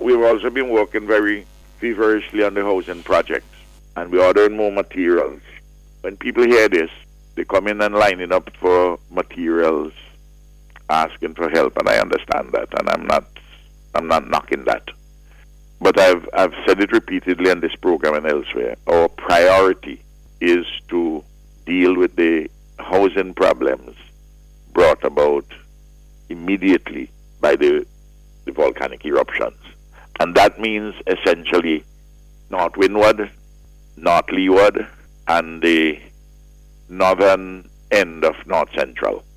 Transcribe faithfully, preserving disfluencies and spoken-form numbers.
we've also been working very feverishly on the housing projects, and we're ordering more materials. When people hear this, they come in and lining up for materials, asking for help, and I understand that, and I'm not, I'm not knocking that. But I've, I've said it repeatedly on this program and elsewhere. Our priority is to deal with the housing problems brought about immediately by the, the volcanic eruptions. And that means essentially North Windward, North Leeward, and the northern end of North Central.